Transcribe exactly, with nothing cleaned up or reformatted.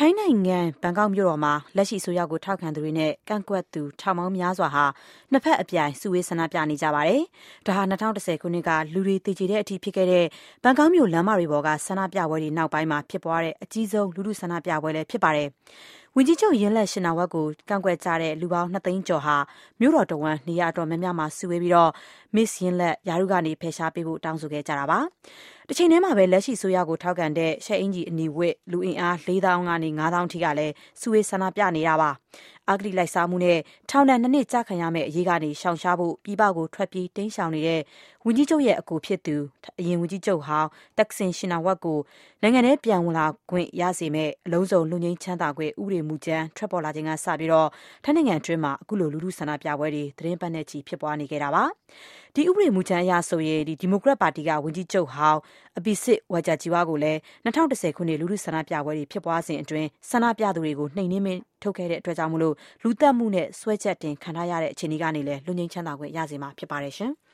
ထိုင်းနိုင်ငံဘန်ကောက်မြို့တော်မှာလက်ရှိအစိုးရကိုထောက်ခံသူတွေနဲ့ကန့်ကွက်သူထောင်ပေါင်းများစွာဟာနှစ်ဖက်အပြိုင်စုဝေးဆန္ဒပြနေကြပါတယ်။ဒါဟာ၂၀၁၀ခုနှစ်ကလူတွေသေကျေတဲ့အထိဖြစ်ခဲ့တဲ့ဘန်ကောက်မြို့လမ်းမတွေပေါ်ကဆန္ဒပြပွဲတွေနောက်ပိုင်းမှာဖြစ်ပွားတဲ့အကြီးဆုံးလူထုဆန္ဒပြပွဲလည်းဖြစ်ပါတယ်။ဝန်ကြီးချုပ်ယင်းလက်ရှင်နာဝက်ကိုကန့်ကွက်ကြတဲ့လူပေါင်းနှစ်သိန်းကျော်ဟာမြို့တော်တဝန်းနေရာတော်များများမှာစုဝေးပြီးတော့ Miss ယင်းလက်ယာရုကနေဖယ်ရှားပေးဖို့တောင်းဆိုခဲ့ကြတာပါ။တချိန်တည်းမှာပဲလက်ရှိအစိုးရကိုထောက်ခံတဲ့ရှက်အင်ဂျီအနီဝတ်လူအင်အားလေးသောင်းကနေငါးသောင်းထိကလည်းစုဝေးဆန္ဒပြနေတာပါ။အဂတိလိုက်စားမှုနဲ့ထောင်ဒဏ်နှစ်နှစ်ကျခံရမယ့်အရေးကနေရှောင်ရှားဖို့ပြည်ပကိုထွက်ပြေးတိမ်းရှောင်နေတဲ့ဝန်ကြီးချုပ်ရဲ့အကိုဖြစ်သူအရင်ဝန်ကြီးချုပ်ဟောင်းတက်ဆင်ရှင်နာဝက်ကိုနိုင်ငံထဲပြန်ဝင်လာခွင့်ရစေမယ့်အလုံးစုံလူငင်းချမ်းသာခွင့်ဥပဒေမူကြမ်းထွက်ပေါ်လာခြင်းကစပြီးတော့ထိုင်းနိုင်ငံအတွင်းမှာအခုလိုလူထုဆန္ဒပြပွဲတွေသတင်းပတ်နဲ့ချီဖြစ်ပွားနေခဲ့တာပါ။ဒီဥပဒေမူကြမ်းအရဆိုရင်ဒီဒီမိုကရက်ပါတီကဝန်ကြီးချုပ်ဟောင်းအဘိစစ်ဝါဂျာဂျီဝါကိုလည်း၂၀၁၀ခုနှစ်လူထုဆန္ဒပြပွဲတွေဖြစ်ပွားစဉ်အတွင်းဆန္ဒပြသူတွေကိုနှိမ်နင်းမင်းထုတ်ခဲ့တဲ့အတွက်ကြောင့်မလို့လူသက်မှုနဲ့ဆွဲချက်တင်ခံထားရတဲ့အခြေအနေကနေလည်းလူငင်းချမ်းသာခွင့်ရစေမှာဖြစ်ပါတယ်ရှင်။